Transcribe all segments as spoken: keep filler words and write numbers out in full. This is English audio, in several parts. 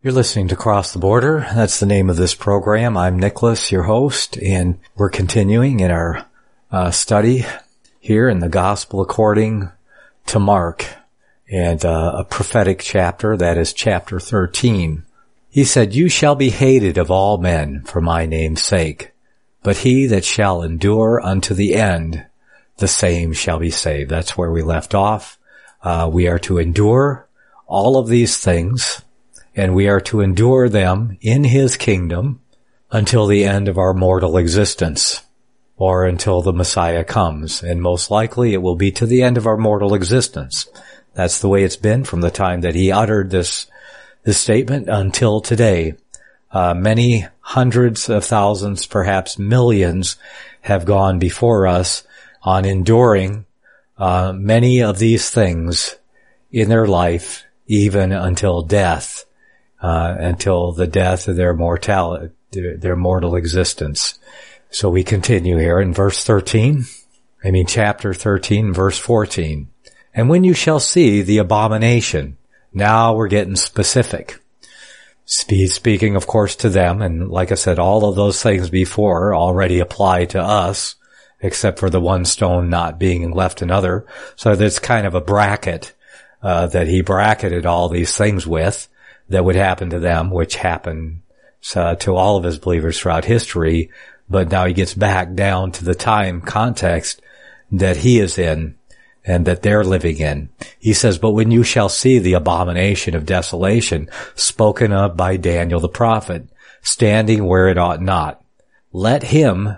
You're listening to Cross the Border. That's the name of this program. I'm Nicholas, your host, and we're continuing in our uh, study here in the Gospel according to Mark, and uh, a prophetic chapter, that is chapter thirteen. He said, "You shall be hated of all men for my name's sake, but he that shall endure unto the end, the same shall be saved." That's where we left off. Uh, we are to endure all of these things, and we are to endure them in his kingdom until the end of our mortal existence, or until the Messiah comes. And most likely it will be to the end of our mortal existence. That's the way it's been from the time that he uttered this, this statement until today. Uh, many hundreds of thousands, perhaps millions, have gone before us on enduring uh, many of these things in their life, even until death. Uh, until the death of their mortality, their, their mortal existence. So we continue here in verse thirteen, I mean chapter thirteen, verse fourteen. "And when you shall see the abomination," now we're getting specific. He's speaking, of course, to them, and like I said, all of those things before already apply to us, except for the one stone not being left another. So there's kind of a bracket, uh, that he bracketed all these things with, that would happen to them, which happened uh, to all of his believers throughout history. But now he gets back down to the time context that he is in and that they're living in. He says, "But when you shall see the abomination of desolation spoken of by Daniel the prophet, standing where it ought not, let him,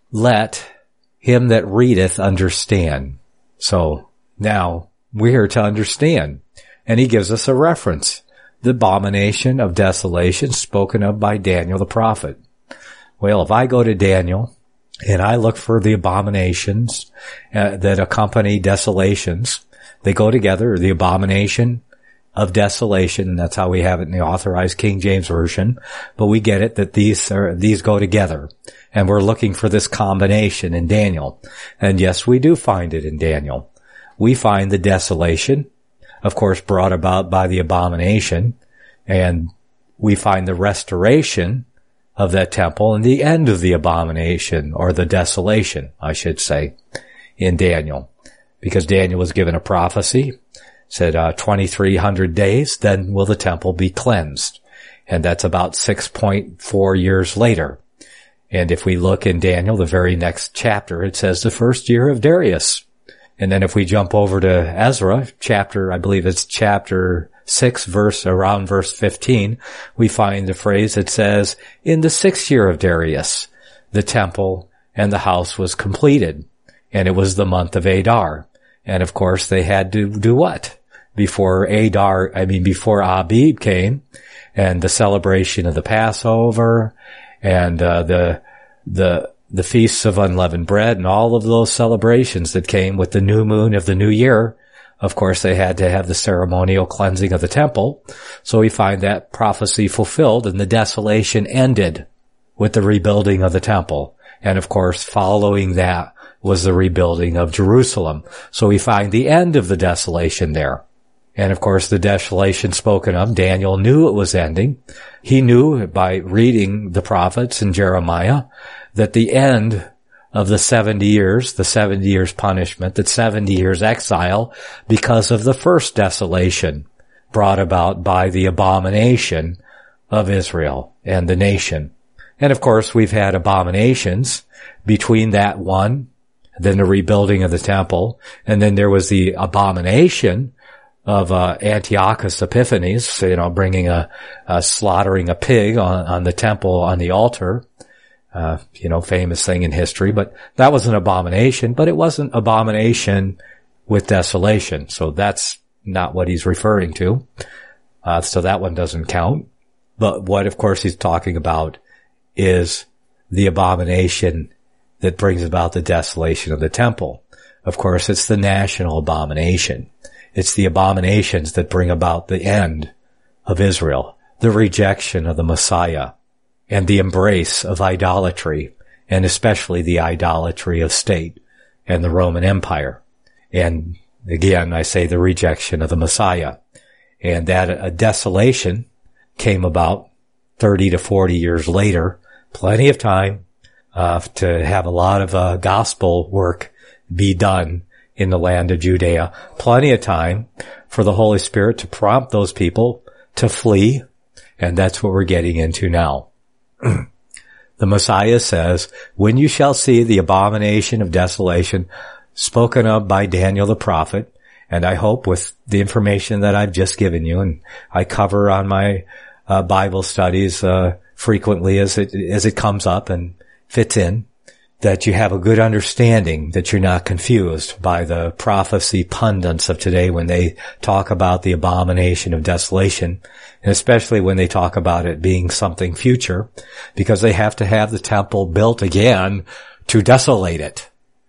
let him that readeth understand." So now we're to understand. And he gives us a reference. The abomination of desolation spoken of by Daniel the prophet. Well, if I go to Daniel and I look for the abominations uh, that accompany desolations, they go together, the abomination of desolation, that's how we have it in the Authorized King James Version, but we get it that these are, these go together, and we're looking for this combination in Daniel. And yes, we do find it in Daniel. We find the desolation, of course, brought about by the abomination, and we find the restoration of that temple and the end of the abomination, or the desolation, I should say, in Daniel. Because Daniel was given a prophecy, said uh, twenty-three hundred days, then will the temple be cleansed. And that's about six point four years later. And if we look in Daniel, the very next chapter, it says the first year of Darius. And then if we jump over to Ezra, chapter, I believe it's chapter six, verse, around verse fifteen, we find the phrase that says, "In the sixth year of Darius, the temple and the house was completed." And it was the month of Adar. And of course they had to do what? Before Adar, I mean before Abib came, and the celebration of the Passover, and uh, the, the, the feasts of unleavened bread, and all of those celebrations that came with the new moon of the new year. Of course, they had to have the ceremonial cleansing of the temple. So we find that prophecy fulfilled, and the desolation ended with the rebuilding of the temple. And of course, following that was the rebuilding of Jerusalem. So we find the end of the desolation there. And of course, the desolation spoken of, Daniel knew it was ending. He knew by reading the prophets in Jeremiah that the end of the seventy years, the seventy years punishment, the seventy years exile, because of the first desolation brought about by the abomination of Israel and the nation. And of course, we've had abominations between that one, then the rebuilding of the temple, and then there was the abomination of uh, Antiochus Epiphanes, you know, bringing a, a slaughtering a pig on, on the temple, on the altar. Uh, you know, famous thing in history, but that was an abomination, but it wasn't abomination with desolation. So that's not what he's referring to. Uh, so that one doesn't count. But what, of course, he's talking about is the abomination that brings about the desolation of the temple. Of course, it's the national abomination. It's the abominations that bring about the end of Israel, the rejection of the Messiah, and the embrace of idolatry, and especially the idolatry of state and the Roman Empire. And again, I say the rejection of the Messiah. And that a desolation came about thirty to forty years later. Plenty of time uh, to have a lot of uh, gospel work be done in the land of Judea. Plenty of time for the Holy Spirit to prompt those people to flee, and that's what we're getting into now. The Messiah says, when you shall see the abomination of desolation spoken of by Daniel the prophet, and I hope with the information that I've just given you, and I cover on my uh, Bible studies uh, frequently as it as it comes up and fits in, that you have a good understanding, that you're not confused by the prophecy pundits of today when they talk about the abomination of desolation, and especially when they talk about it being something future, because they have to have the temple built again to desolate it.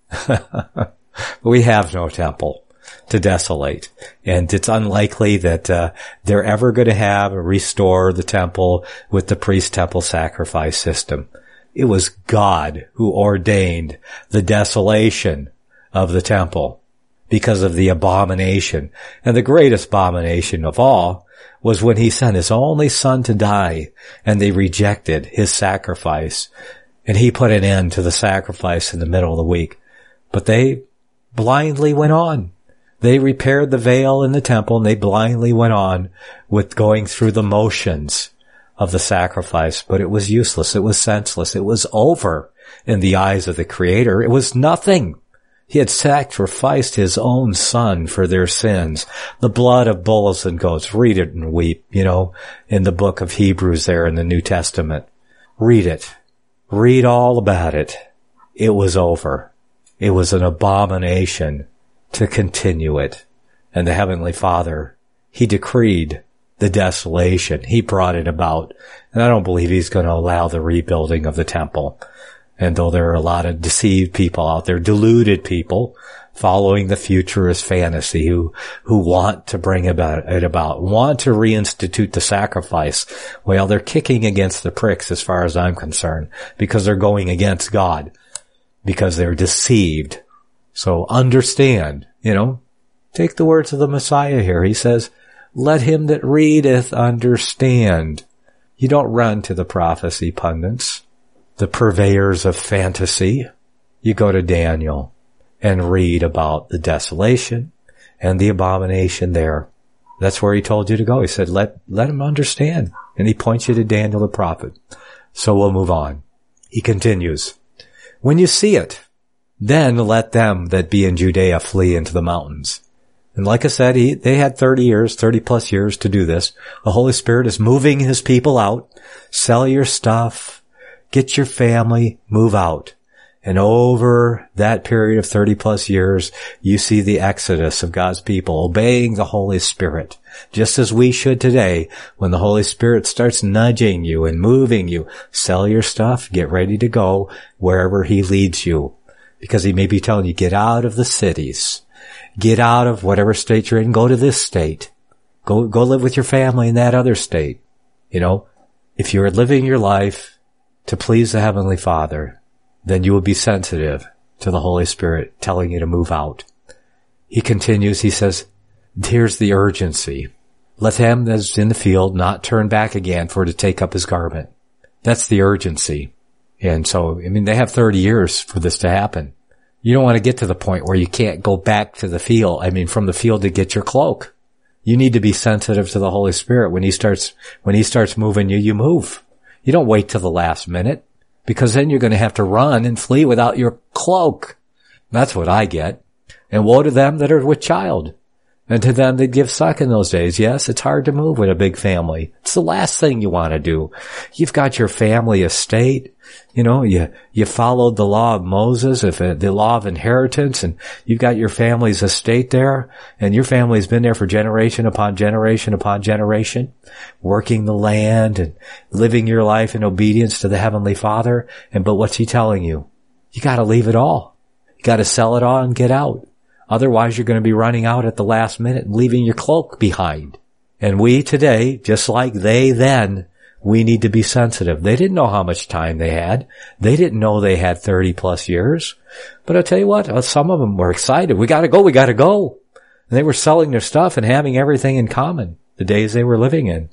We have no temple to desolate, and it's unlikely that uh, they're ever going to have or restore the temple with the priest-temple sacrifice system. It was God who ordained the desolation of the temple because of the abomination. And the greatest abomination of all was when he sent his only son to die, and they rejected his sacrifice, and he put an end to the sacrifice in the middle of the week. But they blindly went on. They repaired the veil in the temple, and they blindly went on with going through the motions of the sacrifice, but it was useless. It was senseless. It was over in the eyes of the Creator. It was nothing. He had sacrificed his own son for their sins. The blood of bulls and goats. Read it and weep, you know, in the book of Hebrews there in the New Testament. Read it. Read all about it. It was over. It was an abomination to continue it. And the Heavenly Father, He decreed the desolation. He brought it about. And I don't believe He's going to allow the rebuilding of the temple. And though there are a lot of deceived people out there, deluded people, following the futurist fantasy who, who want to bring about it about, want to reinstitute the sacrifice, well, they're kicking against the pricks as far as I'm concerned, because they're going against God, because they're deceived. So understand, you know, take the words of the Messiah here. He says, let him that readeth understand. You don't run to the prophecy pundits, the purveyors of fantasy. You go to Daniel and read about the desolation and the abomination there. That's where he told you to go. He said, let, let him understand. And he points you to Daniel the prophet. So we'll move on. He continues, when you see it, then let them that be in Judea flee into the mountains. And like I said, he, they had thirty years, thirty plus years to do this. The Holy Spirit is moving his people out. Sell your stuff. Get your family. Move out. And over that period of thirty plus years, you see the exodus of God's people obeying the Holy Spirit. Just as we should today, when the Holy Spirit starts nudging you and moving you, sell your stuff, get ready to go wherever he leads you. Because he may be telling you, get out of the cities. Get out of whatever state you're in. Go to this state. Go, go live with your family in that other state. You know, if you're living your life to please the Heavenly Father, then you will be sensitive to the Holy Spirit telling you to move out. He continues, he says, here's the urgency. Let him that is in the field not turn back again for to take up his garment. That's the urgency. And so, I mean, they have thirty years for this to happen. You don't want to get to the point where you can't go back to the field. I mean, from the field to get your cloak. You need to be sensitive to the Holy Spirit. When he starts, when he starts moving you, you move. You don't wait till the last minute, because then you're going to have to run and flee without your cloak. That's what I get. And woe to them that are with child, and to them that give suck in those days. Yes, it's hard to move with a big family. It's the last thing you want to do. You've got your family estate. You know, you, you followed the law of Moses, if it, the law of inheritance, and you've got your family's estate there, and your family's been there for generation upon generation upon generation, working the land and living your life in obedience to the Heavenly Father. And, but what's he telling you? You gotta leave it all. You gotta sell it all and get out. Otherwise you're gonna be running out at the last minute and leaving your cloak behind. And we today, just like they then, we need to be sensitive. They didn't know how much time they had. They didn't know they had thirty plus years. But I'll tell you what, some of them were excited. We gotta go, we gotta go. And they were selling their stuff and having everything in common, the days they were living in.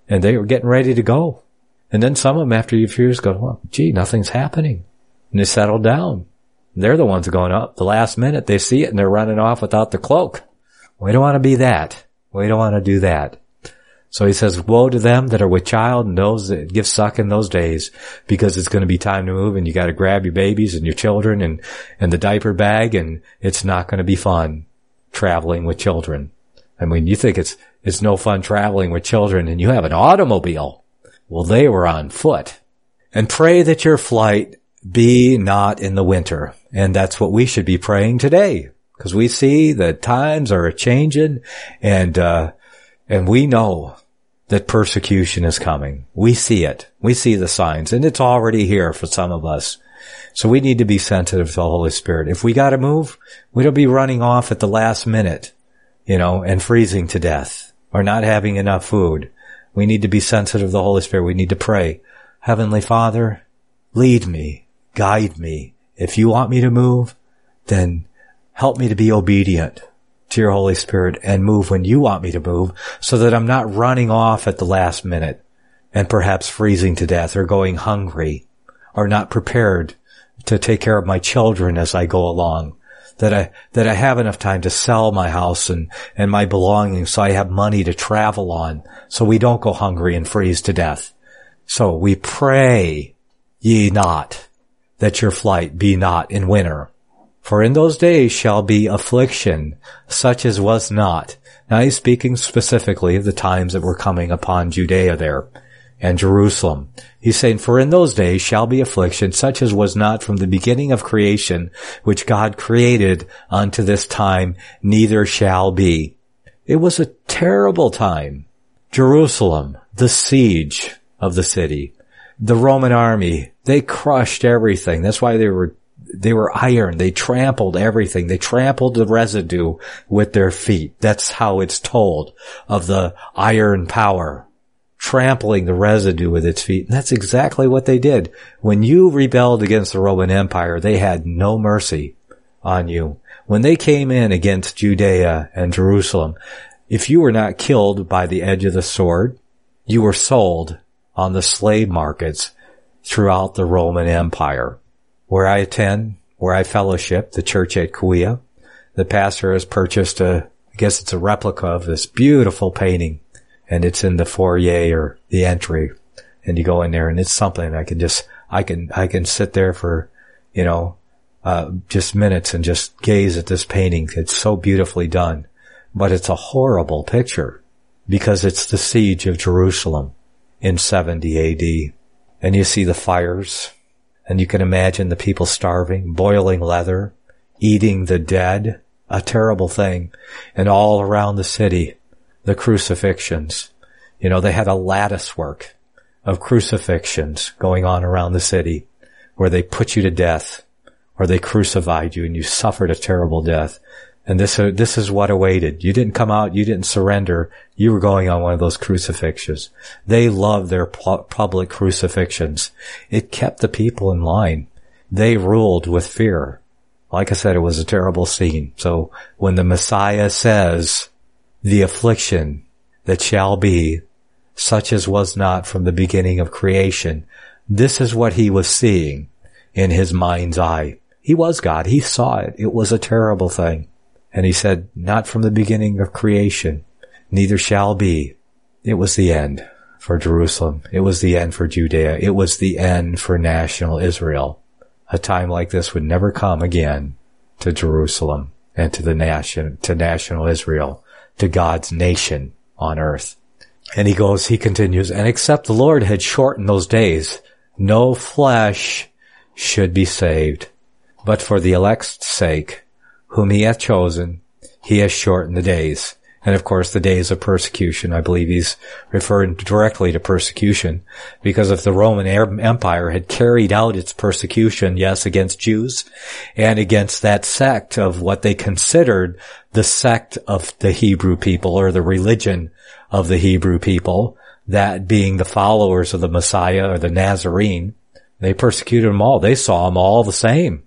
And they were getting ready to go. And then some of them, after a few years, go, well, gee, nothing's happening. And they settled down. They're the ones going up. The last minute, they see it and they're running off without the cloak. We don't want to be that. We don't want to do that. So he says, woe to them that are with child and those that give suck in those days, because it's going to be time to move and you got to grab your babies and your children and, and the diaper bag, and it's not going to be fun traveling with children. I mean, you think it's, it's no fun traveling with children and you have an automobile. Well, they were on foot. And pray that your flight be not in the winter. And that's what we should be praying today, because we see that times are changing, and, uh, and we know that persecution is coming. We see it. We see the signs, and it's already here for some of us. So we need to be sensitive to the Holy Spirit. If we got to move, we don't be running off at the last minute, you know, and freezing to death or not having enough food. We need to be sensitive to the Holy Spirit. We need to pray, Heavenly Father, lead me, guide me. If you want me to move, then help me to be obedient to your Holy Spirit and move when you want me to move, so that I'm not running off at the last minute and perhaps freezing to death or going hungry or not prepared to take care of my children as I go along. That I, that I have enough time to sell my house and, and my belongings so I have money to travel on, so we don't go hungry and freeze to death. So we pray ye not that your flight be not in winter. For in those days shall be affliction, such as was not. Now he's speaking specifically of the times that were coming upon Judea there and Jerusalem. He's saying, for in those days shall be affliction, such as was not from the beginning of creation, which God created unto this time, neither shall be. It was a terrible time. Jerusalem, the siege of the city, the Roman army, they crushed everything. That's why they were They were iron. They trampled everything. They trampled the residue with their feet. That's how it's told of the iron power, trampling the residue with its feet. And that's exactly what they did. When you rebelled against the Roman Empire, they had no mercy on you. When they came in against Judea and Jerusalem, if you were not killed by the edge of the sword, you were sold on the slave markets throughout the Roman Empire. Where I attend, where I fellowship, the church at Kauai, the pastor has purchased a, I guess it's a replica of this beautiful painting, and it's in the foyer or the entry, and you go in there and it's something I can just, I can, I can sit there for, you know, uh, just minutes and just gaze at this painting. It's so beautifully done, but it's a horrible picture because it's the siege of Jerusalem in seventy A D, and you see the fires. And you can imagine the people starving, boiling leather, eating the dead, a terrible thing. And all around the city, the crucifixions. You know, they had a lattice work of crucifixions going on around the city where they put you to death or they crucified you and you suffered a terrible death. And this, uh, this is what awaited. You didn't come out, you didn't surrender, you were going on one of those crucifixions. They loved their pu- public crucifixions. It kept the people in line. They ruled with fear. Like I said, it was a terrible scene. So when the Messiah says, the affliction that shall be, such as was not from the beginning of creation, this is what he was seeing in his mind's eye. He was God. He saw it. It was a terrible thing. And he said, not from the beginning of creation, neither shall be. It was the end for Jerusalem. It was the end for Judea. It was the end for national Israel. A time like this would never come again to Jerusalem and to the nation, to national Israel, to God's nation on earth. And he goes, he continues, and except the Lord had shortened those days, no flesh should be saved. But for the elect's sake, whom he hath chosen, he has shortened the days. And of course, the days of persecution, I believe he's referring directly to persecution, because if the Roman Empire had carried out its persecution, yes, against Jews and against that sect of what they considered the sect of the Hebrew people or the religion of the Hebrew people, that being the followers of the Messiah or the Nazarene, they persecuted them all. They saw them all the same.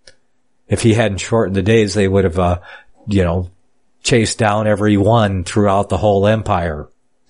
If he hadn't shortened the days, they would have, uh, you know, chased down every one throughout the whole empire.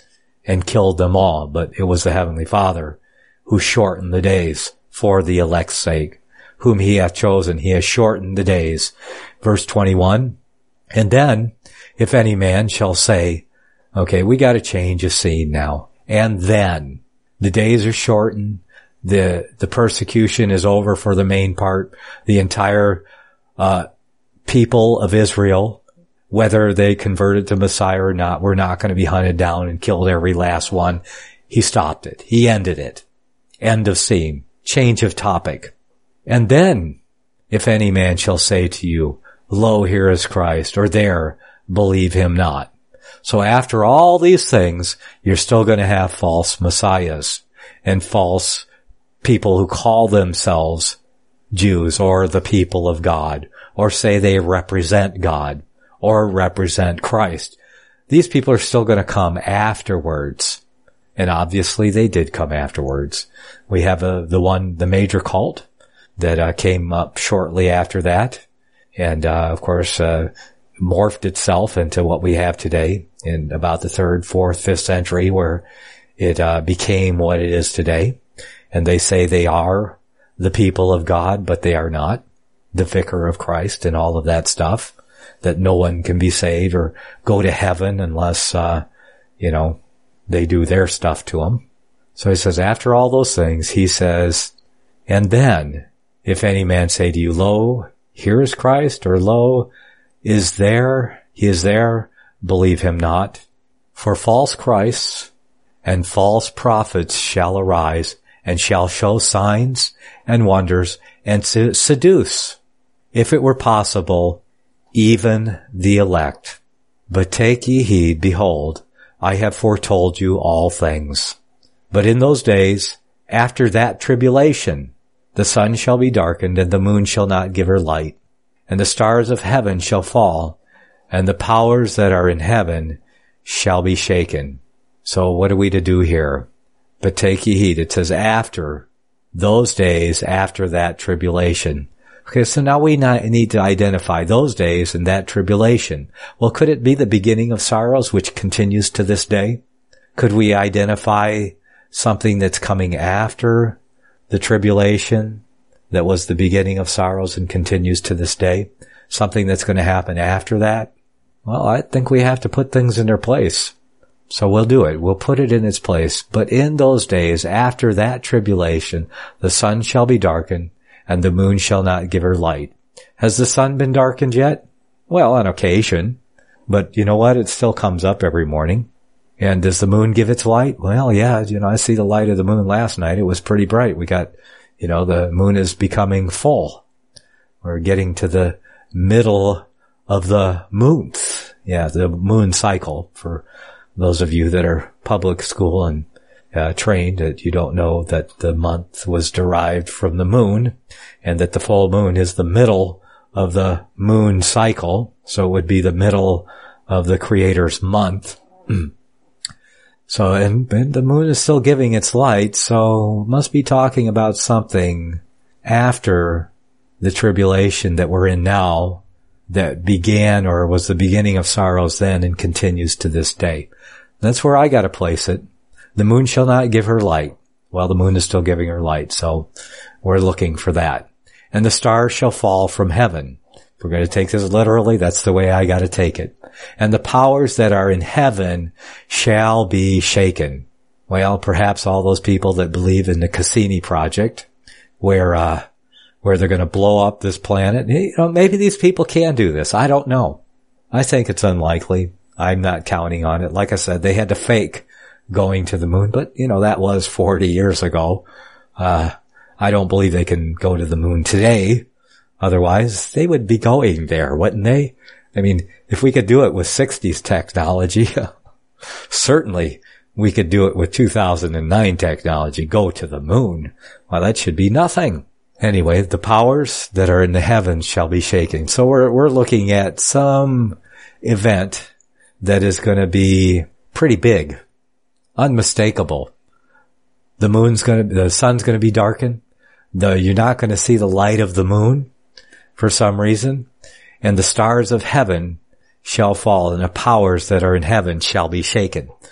and killed them all, but it was the Heavenly Father who shortened the days for the elect's sake, whom he hath chosen. He has shortened the days. Verse twenty-one, and then, if any man shall say, okay, we got to change a scene now. And then, the days are shortened. The, the persecution is over for the main part. The entire, uh, people of Israel, whether they converted to Messiah or not, were not going to be hunted down and killed every last one. He stopped it. He ended it. End of scene. Change of topic. And then, if any man shall say to you, lo, here is Christ, or there, believe him not. So after all these things, you're still going to have false messiahs and false people who call themselves Jews or the people of God, or say they represent God or represent Christ. These people are still going to come afterwards. And obviously they did come afterwards. We have a, the one, the major cult that uh, came up shortly after that. And, uh, of course, uh, morphed itself into what we have today in about the third, fourth, fifth century, where it, uh, became what it is today. And they say they are the people of God, but they are not the vicar of Christ and all of that stuff, that no one can be saved or go to heaven unless, uh, you know, they do their stuff to them. So he says, after all those things, he says, and then, if any man say to you, lo, here is Christ, or lo, is there, he is there, believe him not. For false Christs and false prophets shall arise, and shall show signs and wonders, and seduce, if it were possible, even the elect. But take ye heed, behold, I have foretold you all things. But in those days, after that tribulation, the sun shall be darkened, and the moon shall not give her light, and the stars of heaven shall fall, and the powers that are in heaven shall be shaken. So what are we to do here? But take ye heed. It says after those days, after that tribulation. Okay, so now we need to identify those days and that tribulation. Well, could it be the beginning of sorrows, which continues to this day? Could we identify something that's coming after the tribulation that was the beginning of sorrows and continues to this day? Something that's going to happen after that? Well, I think we have to put things in their place. So we'll do it. We'll put it in its place. But in those days, after that tribulation, the sun shall be darkened, and the moon shall not give her light. Has the sun been darkened yet? Well, on occasion. But you know what? It still comes up every morning. And does the moon give its light? Well, yeah, you know, I see the light of the moon last night. It was pretty bright. We got, you know, the moon is becoming full. We're getting to the middle of the month. Yeah, the moon cycle. For those of you that are public school and uh, trained, that you don't know that the month was derived from the moon, and that the full moon is the middle of the moon cycle. So it would be the middle of the Creator's month. So, and, and the moon is still giving its light, so must be talking about something after the tribulation that we're in now, that began or was the beginning of sorrows then and continues to this day. That's where I got to place it. The moon shall not give her light. Well, the moon is still giving her light, so we're looking for that. And the stars shall fall from heaven. If we're going to take this literally, that's the way I got to take it. And the powers that are in heaven shall be shaken. Well, perhaps all those people that believe in the Cassini project, where uh where they're going to blow up this planet. You know, maybe these people can do this. I don't know. I think it's unlikely. I'm not counting on it. Like I said, they had to fake going to the moon, but you know, that was forty years ago. Uh, I don't believe they can go to the moon today. Otherwise, they would be going there, wouldn't they? I mean, if we could do it with sixties technology, certainly we could do it with two thousand nine technology, go to the moon. Well, that should be nothing. Anyway, the powers that are in the heavens shall be shaken. So we're, we're looking at some event that is going to be pretty big, unmistakable. The moon's going to, the sun's going to be darkened. The, you're not going to see the light of the moon for some reason. And the stars of heaven shall fall, and the powers that are in heaven shall be shaken.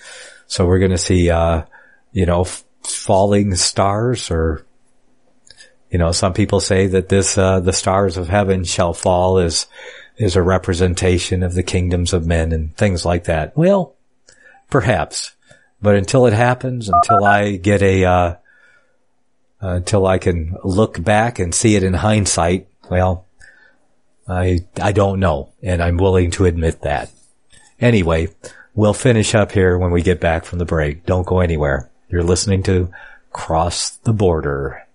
So we're going to see, uh, you know, f- falling stars, or, you know, some people say that this, uh, the stars of heaven shall fall is, is a representation of the kingdoms of men and things like that. Well, perhaps, but until it happens, until I get a, uh, uh, until I can look back and see it in hindsight, well, I, I don't know, and I'm willing to admit that. Anyway, we'll finish up here when we get back from the break. Don't go anywhere. You're listening to Cross the Border.